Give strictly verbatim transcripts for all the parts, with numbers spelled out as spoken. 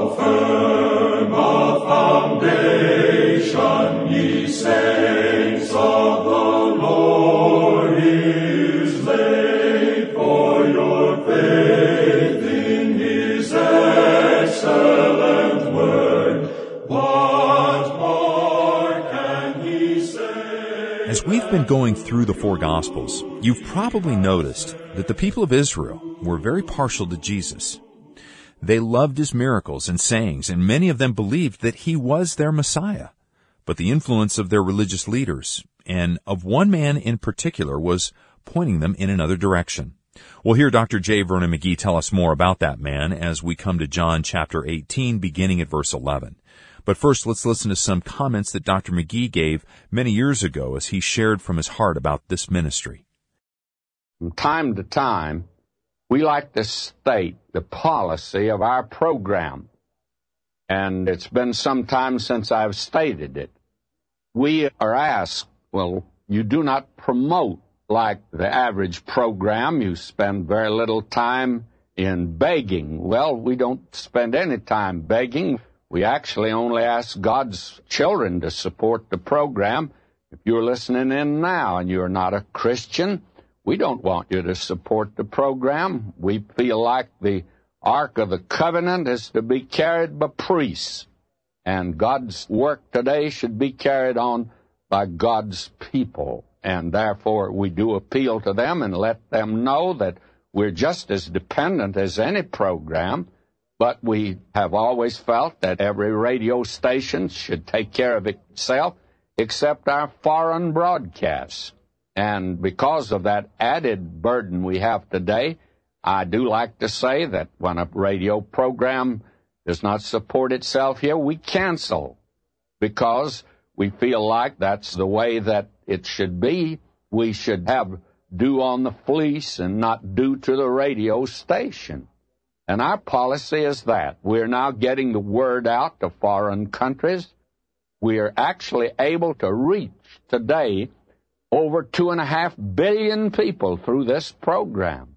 How firm a foundation, ye saints of the Lord, is laid for your faith in his excellent word. What more can he say? As we've been going through the four Gospels, you've probably noticed that the people of Israel were very partial to Jesus. They loved his miracles and sayings, and many of them believed that he was their Messiah. But the influence of their religious leaders, and of one man in particular, was pointing them in another direction. We'll hear Doctor J. Vernon McGee tell us more about that man as we come to John chapter eighteen, beginning at verse eleven. But first, let's listen to some comments that Doctor McGee gave many years ago as he shared from his heart about this ministry. From time to time, we like to state the policy of our program, and it's been some time since I've stated it. We are asked, well, you do not promote like the average program. You spend very little time in begging. Well, we don't spend any time begging. We actually only ask God's children to support the program. If you're listening in now and you're not a Christian, we don't want you to support the program. We feel like the Ark of the Covenant is to be carried by priests, and God's work today should be carried on by God's people. And therefore, we do appeal to them and let them know that we're just as dependent as any program, but we have always felt that every radio station should take care of itself except our foreign broadcasts. And because of that added burden we have today, I do like to say that when a radio program does not support itself here, we cancel, because we feel like that's the way that it should be. We should have due on the fleece and not due to the radio station. And our policy is that. We're now getting the word out to foreign countries. We are actually able to reach today over two and a half billion people through this program.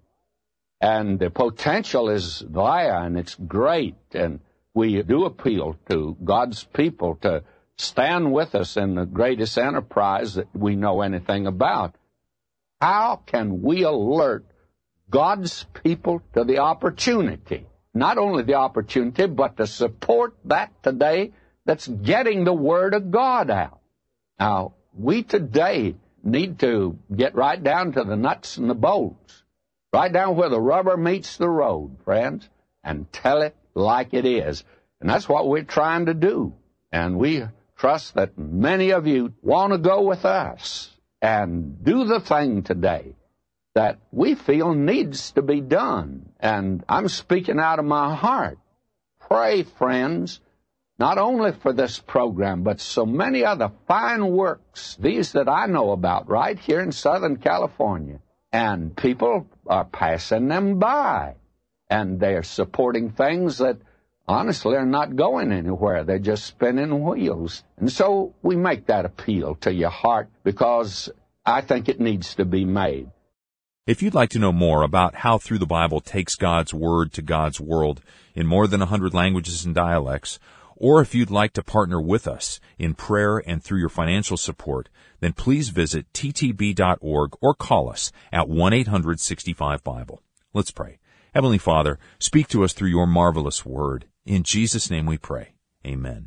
And the potential is there, and it's great. And we do appeal to God's people to stand with us in the greatest enterprise that we know anything about. How can we alert God's people to the opportunity? Not only the opportunity, but to support that today that's getting the Word of God out. Now, we today need to get right down to the nuts and the bolts, right down where the rubber meets the road, friends, and tell it like it is. And that's what we're trying to do. And we trust that many of you want to go with us and do the thing today that we feel needs to be done. And I'm speaking out of my heart. Pray, friends, not only for this program, but so many other fine works, these that I know about right here in Southern California. And people are passing them by. And they're supporting things that honestly are not going anywhere. They're just spinning wheels. And so we make that appeal to your heart because I think it needs to be made. If you'd like to know more about how Through the Bible takes God's Word to God's world in more than a hundred languages and dialects, or if you'd like to partner with us in prayer and through your financial support, then please visit t t b dot org or call us at one eight hundred sixty-five Bible. Let's pray. Heavenly Father, speak to us through your marvelous Word. In Jesus' name we pray. Amen.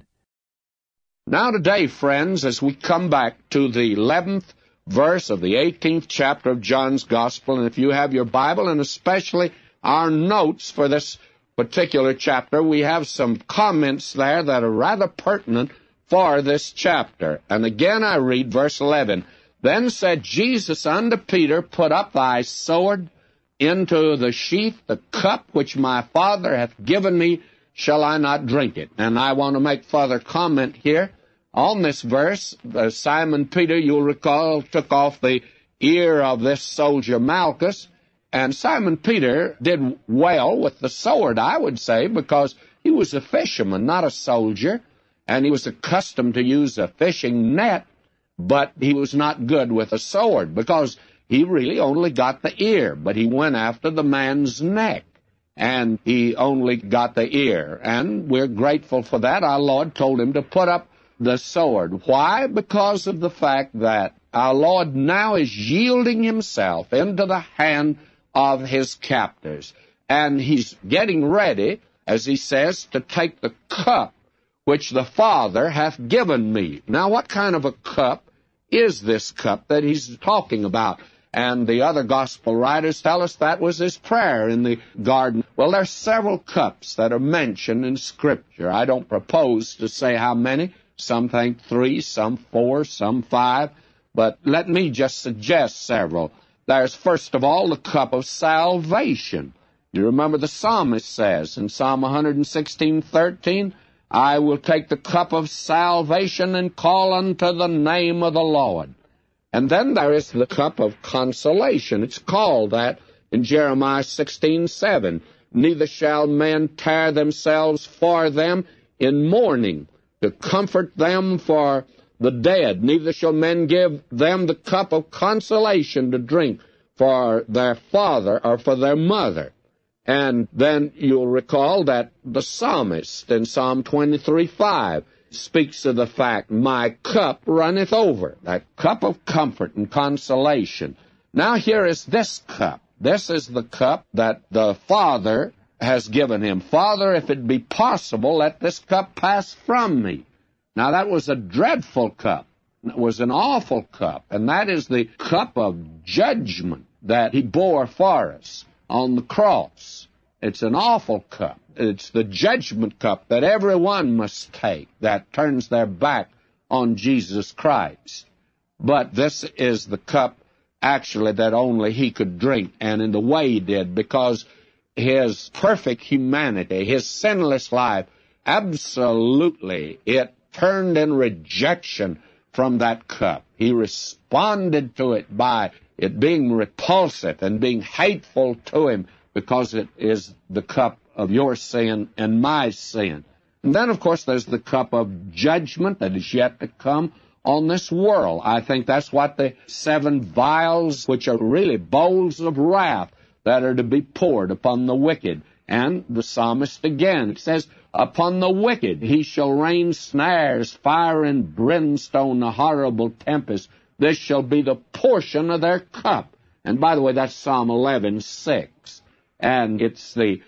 Now today, friends, as we come back to the eleventh verse of the eighteenth chapter of John's Gospel, and if you have your Bible, and especially our notes for this particular chapter, we have some comments there that are rather pertinent for this chapter. And again I read verse eleven. Then said Jesus unto Peter, Put up thy sword into the sheath, the cup which my Father hath given me, shall I not drink it? And I want to make further comment here on this verse. Uh, Simon Peter, you'll recall, took off the ear of this soldier Malchus, and Simon Peter did well with the sword, I would say, because he was a fisherman, not a soldier, and he was accustomed to use a fishing net, but he was not good with a sword because he really only got the ear, but he went after the man's neck. and he only got the ear. And we're grateful for that. Our Lord told him to put up the sword. Why? Because of the fact that our Lord now is yielding himself into the hand of his captors. And he's getting ready, as he says, to take the cup which the Father hath given me. Now, what kind of a cup is this cup that he's talking about? And the other gospel writers tell us that was his prayer in the garden. Well, there's several cups that are mentioned in Scripture. I don't propose to say how many. Some think three, some four, some five. But let me just suggest several. There's, first of all, the cup of salvation. You remember the psalmist says in Psalm one sixteen, thirteen, I will take the cup of salvation and call unto the name of the Lord. And then there is the cup of consolation. It's called that in Jeremiah sixteen, seven. Neither shall men tear themselves for them in mourning, to comfort them for the dead. Neither shall men give them the cup of consolation to drink for their father or for their mother. And then you'll recall that the psalmist in Psalm twenty-three, five speaks of the fact, my cup runneth over, that cup of comfort and consolation. Now here is this cup. This is the cup that the Father has given him. Father, if it be possible, let this cup pass from me. Now that was a dreadful cup. It was an awful cup. And that is the cup of judgment that he bore for us on the cross. It's an awful cup. It's the judgment cup that everyone must take that turns their back on Jesus Christ. But this is the cup, actually, that only he could drink, and in the way he did, because his perfect humanity, his sinless life, absolutely, it turned in rejection from that cup. He responded to it by it being repulsive and being hateful to him, because it is the cup of your sin and my sin. And then, of course, there's the cup of judgment that is yet to come on this world. I think that's what the seven vials, which are really bowls of wrath, that are to be poured upon the wicked. And the psalmist again, it says, upon the wicked he shall rain snares, fire and brimstone, a horrible tempest. This shall be the portion of their cup. And by the way, that's Psalm eleven, six. And it's the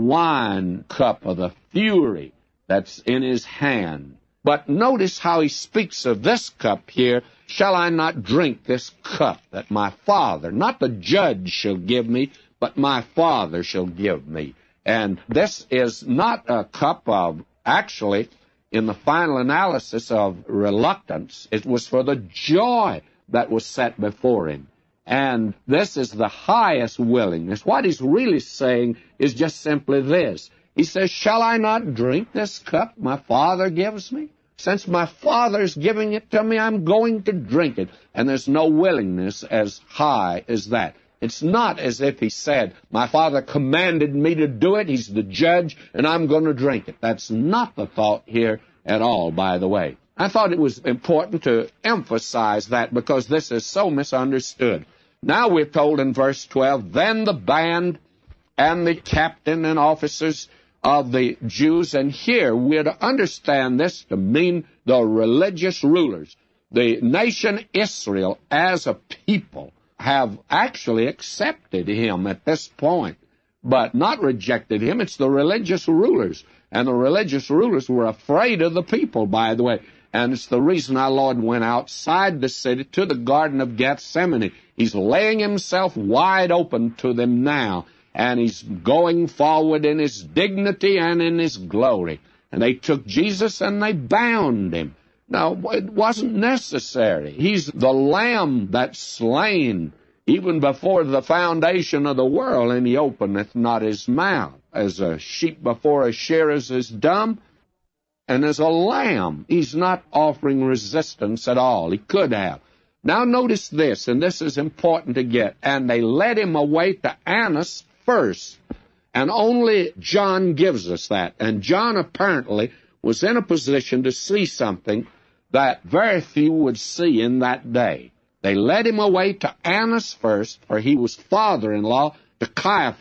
wine cup of the fury that's in his hand. But notice how he speaks of this cup here. Shall I not drink this cup that my Father, not the judge, shall give me, but my Father shall give me? And this is not a cup of, actually, in the final analysis, of reluctance. It was for the joy that was set before him. And this is the highest willingness. What he's really saying is just simply this. He says, shall I not drink this cup my Father gives me? Since my Father's giving it to me, I'm going to drink it. And there's no willingness as high as that. It's not as if he said, my Father commanded me to do it, he's the judge, and I'm going to drink it. That's not the thought here at all, by the way. I thought it was important to emphasize that because this is so misunderstood. Now we're told in verse twelve, then the band and the captain and officers of the Jews, and here we're to understand this to mean the religious rulers. The nation Israel as a people have actually accepted him at this point, but not rejected him. It's the religious rulers, and the religious rulers were afraid of the people, by the way. And it's the reason our Lord went outside the city to the Garden of Gethsemane. He's laying himself wide open to them now, and he's going forward in his dignity and in his glory. And they took Jesus and they bound him. Now, it wasn't necessary. He's the Lamb that's slain even before the foundation of the world, and he openeth not his mouth. As a sheep before a shearers is dumb, and as a lamb, he's not offering resistance at all. He could have. Now notice this, and this is important to get. And they led him away to Annas first. And only John gives us that. And John apparently was in a position to see something that very few would see in that day. They led him away to Annas first, for he was father-in-law to Caiaphas,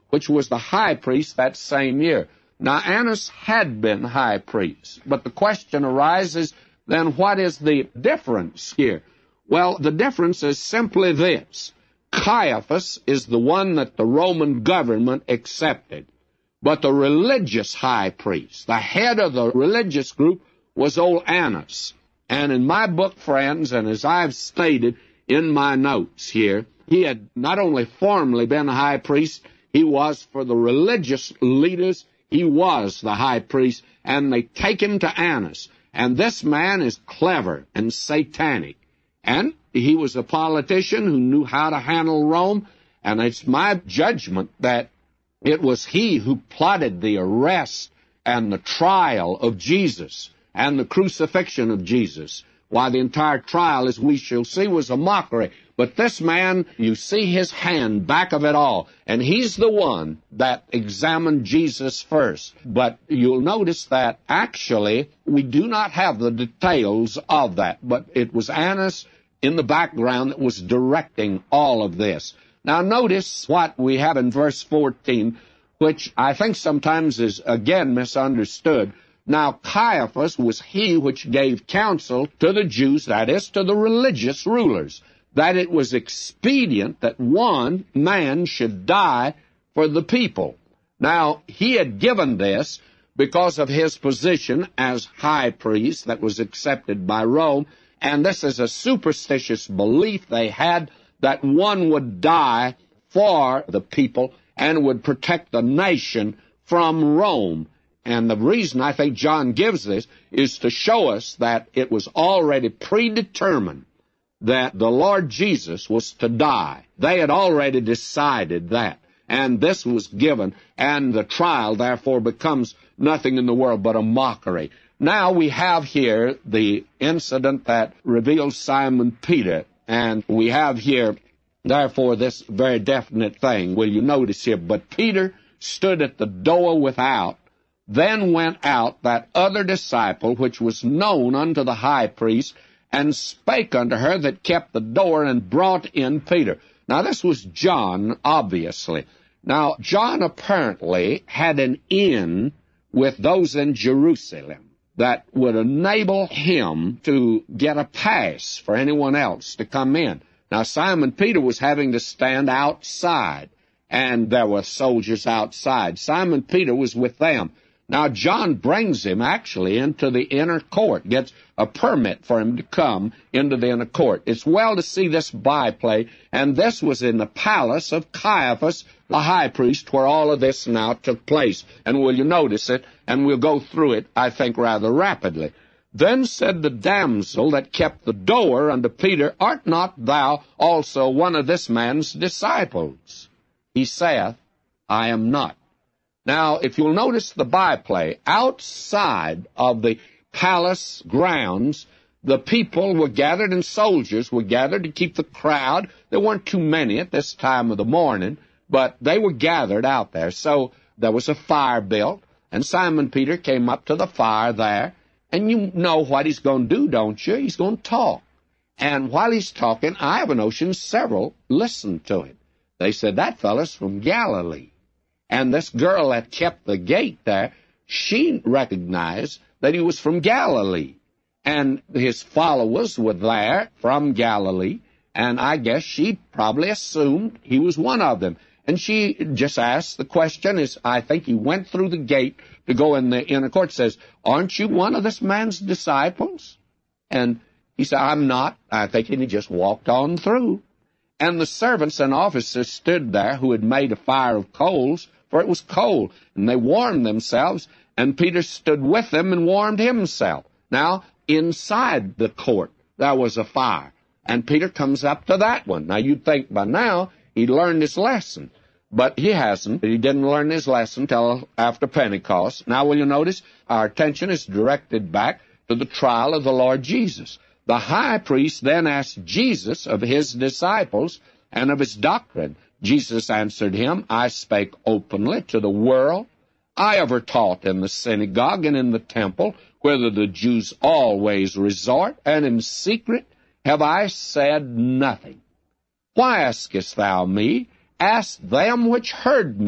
which was the high priest that same year. Now, Annas had been high priest, but the question arises, then what is the difference here? Well, the difference is simply this. Caiaphas is the one that the Roman government accepted, but the religious high priest, the head of the religious group, was old Annas. And in my book, friends, and as I've stated in my notes here, he had not only formerly been a high priest, he was for the religious leaders, he was the high priest, and they take him to Annas. And this man is clever and satanic. And he was a politician who knew how to handle Rome, and it's my judgment that it was he who plotted the arrest and the trial of Jesus and the crucifixion of Jesus. Why, the entire trial, as we shall see, was a mockery. But this man, you see his hand back of it all, and he's the one that examined Jesus first. But you'll notice that actually we do not have the details of that, but it was Annas in the background that was directing all of this. Now notice what we have in verse fourteen, which I think sometimes is again misunderstood. Now Caiaphas was he which gave counsel to the Jews, that is, to the religious rulers, that it was expedient that one man should die for the people. Now, he had given this because of his position as high priest that was accepted by Rome, and this is a superstitious belief they had that one would die for the people and would protect the nation from Rome. And the reason I think John gives this is to show us that it was already predetermined that the Lord Jesus was to die. They had already decided that. And this was given, and the trial, therefore, becomes nothing in the world but a mockery. Now we have here the incident that reveals Simon Peter, and we have here, therefore, this very definite thing. Will you notice here? But Peter stood at the door without, then went out that other disciple, which was known unto the high priest, and spake unto her that kept the door, and brought in Peter. Now, this was John, obviously. Now, John apparently had an in with those in Jerusalem that would enable him to get a pass for anyone else to come in. Now, Simon Peter was having to stand outside, and there were soldiers outside. Simon Peter was with them. Now, John brings him actually into the inner court, gets a permit for him to come into the inner court. It's well to see this byplay, and this was in the palace of Caiaphas, the high priest, where all of this now took place. And will you notice it? And we'll go through it, I think, rather rapidly. Then said the damsel that kept the door unto Peter, Art not thou also one of this man's disciples? He saith, I am not. Now, if you'll notice the byplay, outside of the palace grounds, the people were gathered and soldiers were gathered to keep the crowd. There weren't too many at this time of the morning, but they were gathered out there. So there was a fire built, and Simon Peter came up to the fire there, and you know what he's going to do, don't you? He's going to talk. And while he's talking, I have a notion several listened to him. They said, that fellow's from Galilee. And this girl that kept the gate there, she recognized that he was from Galilee. And his followers were there from Galilee, and I guess she probably assumed he was one of them. And she just asked the question, is I think he went through the gate to go in the inner court, says, aren't you one of this man's disciples? And he said, I'm not. I think, and he just walked on through. And the servants and officers stood there who had made a fire of coals, for it was cold, and they warmed themselves, and Peter stood with them and warmed himself. Now, inside the court, there was a fire, and Peter comes up to that one. Now, you'd think by now he learned his lesson, but he hasn't. He didn't learn his lesson till after Pentecost. Now, will you notice, our attention is directed back to the trial of the Lord Jesus. The high priest then asked Jesus of his disciples and of his doctrine. Jesus answered him, I spake openly to the world. I ever taught in the synagogue and in the temple, whither the Jews always resort, and in secret have I said nothing. Why askest thou me? Ask them which heard me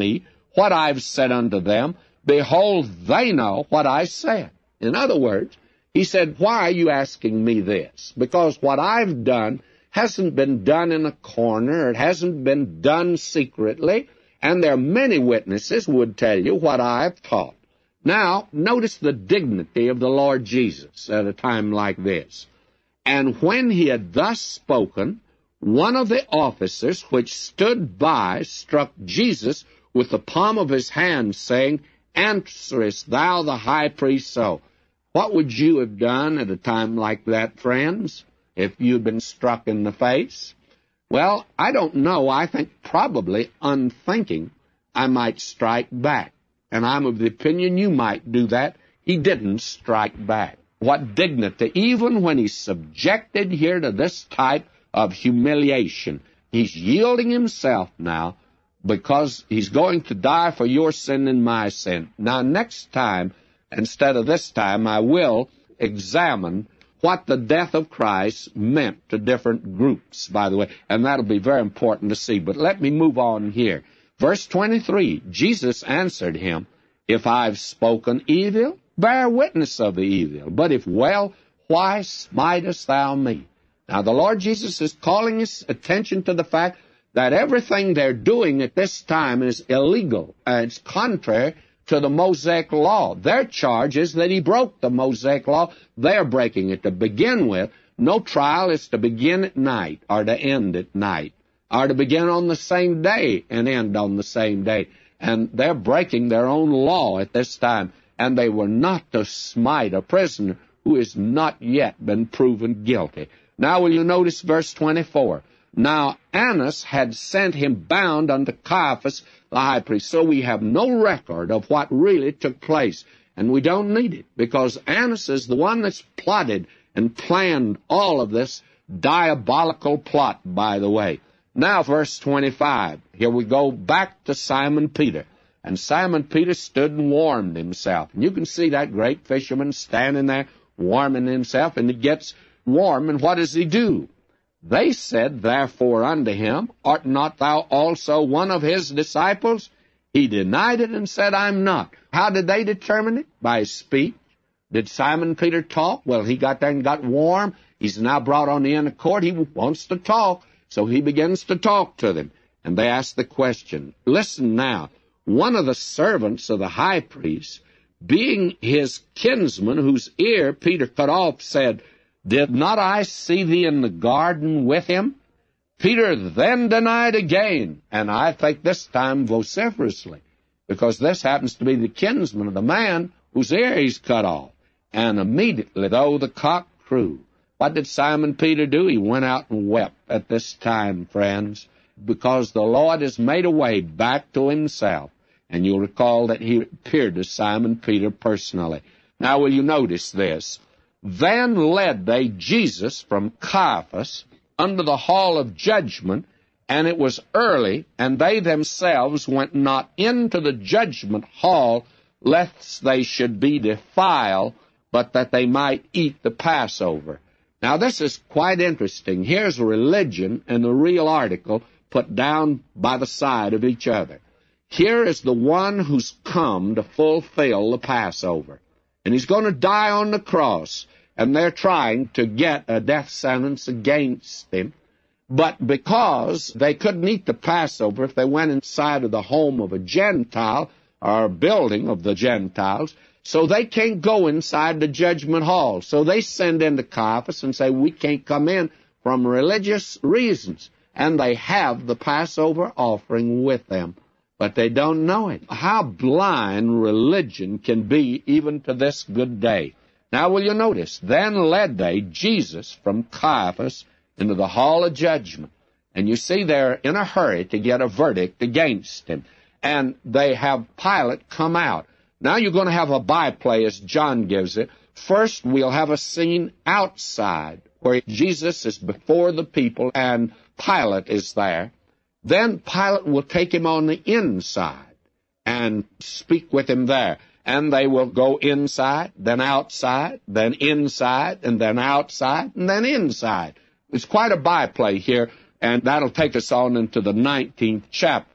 what I've said unto them. Behold, they know what I said. In other words, he said, why are you asking me this? Because what I've done hasn't been done in a corner. It hasn't been done secretly. And there are many witnesses who would tell you what I've taught. Now, notice the dignity of the Lord Jesus at a time like this. And when he had thus spoken, one of the officers which stood by struck Jesus with the palm of his hand, saying, Answerest thou the high priest so? What would you have done at a time like that, friends, if you'd been struck in the face? Well, I don't know. I think probably unthinking I might strike back. And I'm of the opinion you might do that. He didn't strike back. What dignity, even when he's subjected here to this type of humiliation. He's yielding himself now because he's going to die for your sin and my sin. Now, next time, instead of this time, I will examine what the death of Christ meant to different groups, by the way, and that'll be very important to see. But let me move on here. Verse twenty-three, Jesus answered him, If I've spoken evil, bear witness of the evil. But if well, why smitest thou me? Now, the Lord Jesus is calling his attention to the fact that everything they're doing at this time is illegal. Uh, it's contrary to the Mosaic law. Their charge is that he broke the Mosaic law. They're breaking it to begin with. No trial is to begin at night or to end at night, or to begin on the same day and end on the same day. And they're breaking their own law at this time. And they were not to smite a prisoner who has not yet been proven guilty. Now will you notice verse twenty-four? Now Annas had sent him bound unto Caiaphas the high priest. So we have no record of what really took place. And we don't need it, because Annas is the one that's plotted and planned all of this diabolical plot, by the way. Now, verse twenty-five. Here we go back to Simon Peter. And Simon Peter stood and warmed himself. And you can see that great fisherman standing there warming himself, and he gets warm, and what does he do? They said, therefore, unto him, Art not thou also one of his disciples? He denied it and said, I'm not. How did they determine it? By speech. Did Simon Peter talk? Well, he got there and got warm. He's now brought on the inner court. He wants to talk, so he begins to talk to them. And they ask the question. Listen now. One of the servants of the high priest, being his kinsman, whose ear Peter cut off, said, Did not I see thee in the garden with him? Peter then denied again, and I think this time vociferously, because this happens to be the kinsman of the man whose ear he's cut off. And immediately, though the cock crew, what did Simon Peter do? He went out and wept at this time, friends, because the Lord has made a way back to himself. And you'll recall that he appeared to Simon Peter personally. Now, will you notice this? Then led they Jesus from Caiaphas unto the hall of judgment, and it was early, and they themselves went not into the judgment hall, lest they should be defiled, but that they might eat the Passover. Now, this is quite interesting. Here's religion and the real article put down by the side of each other. Here is the one who's come to fulfill the Passover. And he's going to die on the cross. And they're trying to get a death sentence against him. But because they couldn't eat the Passover if they went inside of the home of a Gentile or a building of the Gentiles, so they can't go inside the judgment hall. So they send in to Caiaphas and say, we can't come in from religious reasons. And they have the Passover offering with them. But they don't know it. How blind religion can be even to this good day. Now will you notice, then led they Jesus from Caiaphas into the hall of judgment. And you see they're in a hurry to get a verdict against him. And they have Pilate come out. Now you're going to have a byplay as John gives it. First we'll have a scene outside where Jesus is before the people and Pilate is there. Then Pilate will take him on the inside and speak with him there. And they will go inside, then outside, then inside, and then outside, and then inside. It's quite a byplay here, and that'll take us on into the nineteenth chapter.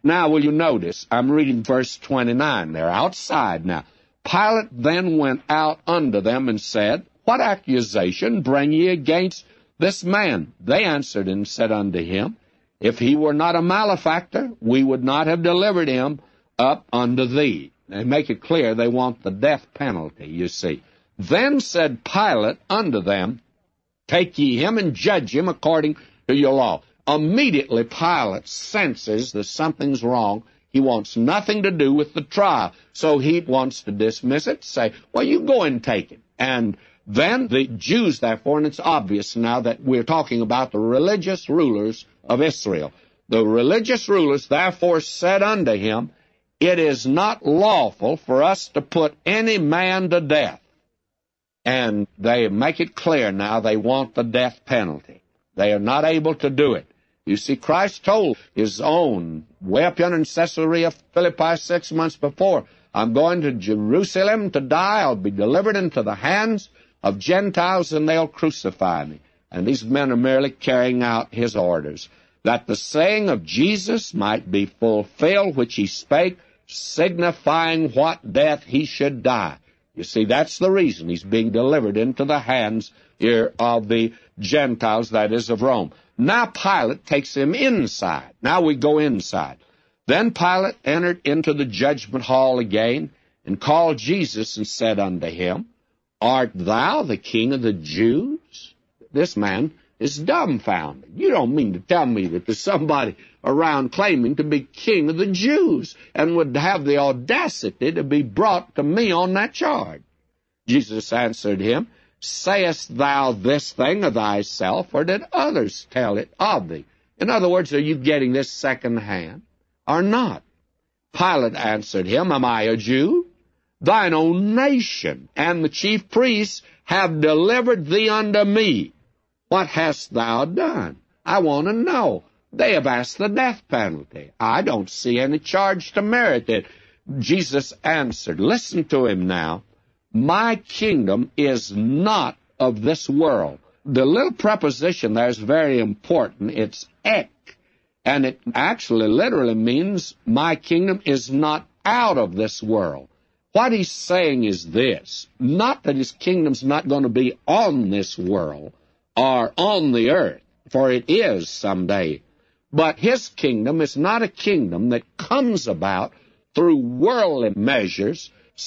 Now, will you notice, I'm reading verse twenty-nine. They're outside now. Pilate then went out unto them and said, What accusation bring ye against this man? They answered and said unto him, If he were not a malefactor, we would not have delivered him up unto thee. They make it clear they want the death penalty, you see. Then said Pilate unto them, Take ye him and judge him according to your law. Immediately Pilate senses that something's wrong. He wants nothing to do with the trial. So he wants to dismiss it, say, well, you go and take it. And then the Jews, therefore, and it's obvious now that we're talking about the religious rulers of Israel. The religious rulers, therefore, said unto him, It is not lawful for us to put any man to death. And they make it clear now they want the death penalty. They are not able to do it. You see, Christ told his own, way up yonder in Caesarea Philippi six months before, I'm going to Jerusalem to die. I'll be delivered into the hands of Gentiles, and they'll crucify me. And these men are merely carrying out his orders, that the saying of Jesus might be fulfilled, which he spake, signifying what death he should die. You see, that's the reason he's being delivered into the hands here of the Gentiles, that is, of Rome. Now Pilate takes him inside. Now we go inside. Then Pilate entered into the judgment hall again, and called Jesus, and said unto him, Art thou the King of the Jews? This man is dumbfounded. You don't mean to tell me that there's somebody around claiming to be King of the Jews, and would have the audacity to be brought to me on that charge? Jesus answered him, Sayest thou this thing of thyself, or did others tell it of thee? In other words, are you getting this second hand, or not? Pilate answered him, Am I a Jew? Thine own nation and the chief priests have delivered thee unto me. What hast thou done? I want to know. They have asked the death penalty. I don't see any charge to merit it. Jesus answered, listen to him now. My kingdom is not of this world. The little preposition there is very important. It's ek. And it actually literally means my kingdom is not out of this world. What he's saying is this, not that his kingdom's not going to be on this world or on the earth, for it is someday, but his kingdom is not a kingdom that comes about through worldly measures,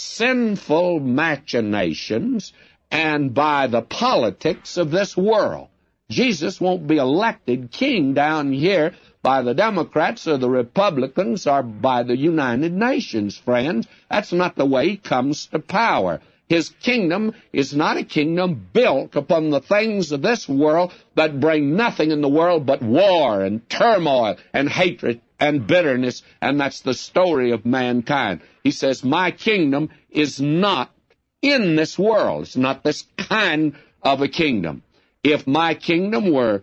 sinful machinations, and by the politics of this world. Jesus won't be elected king down here by the Democrats or the Republicans or by the United Nations, friends. That's not the way he comes to power. His kingdom is not a kingdom built upon the things of this world that bring nothing in the world but war and turmoil and hatred and bitterness, and that's the story of mankind. He says, my kingdom is not in this world. It's not this kind of a kingdom. If my kingdom were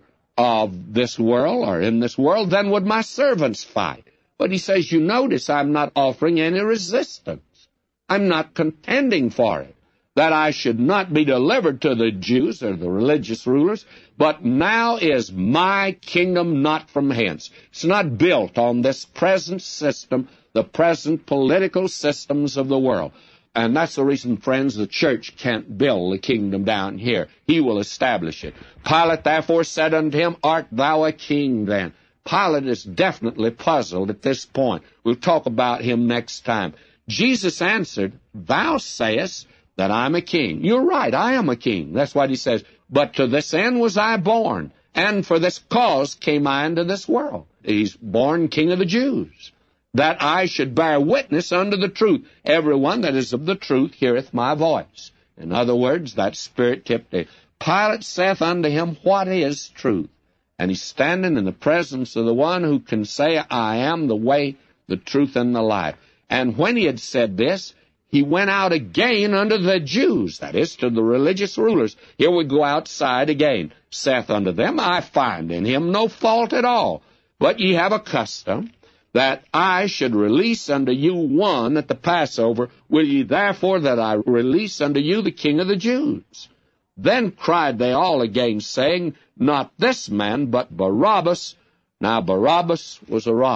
of this world or in this world, then would my servants fight. But he says, you notice I'm not offering any resistance. I'm not contending for it, that I should not be delivered to the Jews or the religious rulers, but now is my kingdom not from hence. It's not built on this present system, the present political systems of the world. And that's the reason, friends, the church can't build the kingdom down here. He will establish it. Pilate therefore said unto him, Art thou a king then? Pilate is definitely puzzled at this point. We'll talk about him next time. Jesus answered, Thou sayest that I'm a king. You're right, I am a king. That's what he says. But to this end was I born, and for this cause came I into this world. He's born King of the Jews, that I should bear witness unto the truth. Everyone that is of the truth heareth my voice. In other words, that spirit tipped him. Pilate saith unto him, What is truth? And he's standing in the presence of the one who can say, I am the way, the truth, and the life. And when he had said this, he went out again unto the Jews, that is, to the religious rulers. Here we go outside again. Saith unto them, I find in him no fault at all. But ye have a custom, that I should release unto you one at the Passover. Will ye therefore that I release unto you the King of the Jews? Then cried they all again, saying, Not this man, but Barabbas. Now Barabbas was a robber.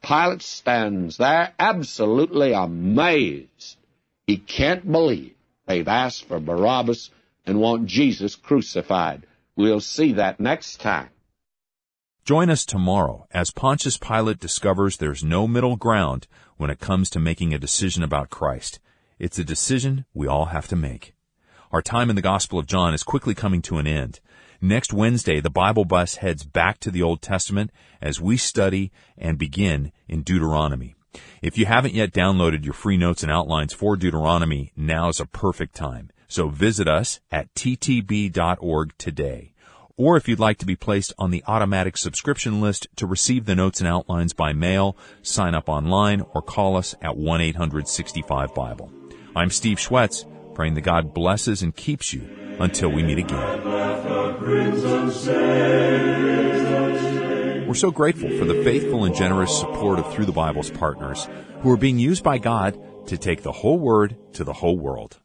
Pilate stands there absolutely amazed. He can't believe they've asked for Barabbas and want Jesus crucified. We'll see that next time. Join us tomorrow as Pontius Pilate discovers there's no middle ground when it comes to making a decision about Christ. It's a decision we all have to make. Our time in the Gospel of John is quickly coming to an end. Next Wednesday, the Bible Bus heads back to the Old Testament as we study and begin in Deuteronomy. If you haven't yet downloaded your free notes and outlines for Deuteronomy, now's a perfect time. So visit us at t t b dot org today. Or if you'd like to be placed on the automatic subscription list to receive the notes and outlines by mail, sign up online or call us at one eight hundred sixty-five Bible. I'm Steve Schwetz, praying that God blesses and keeps you until we meet again. We're so grateful for the faithful and generous support of Through the Bible's partners who are being used by God to take the whole Word to the whole world.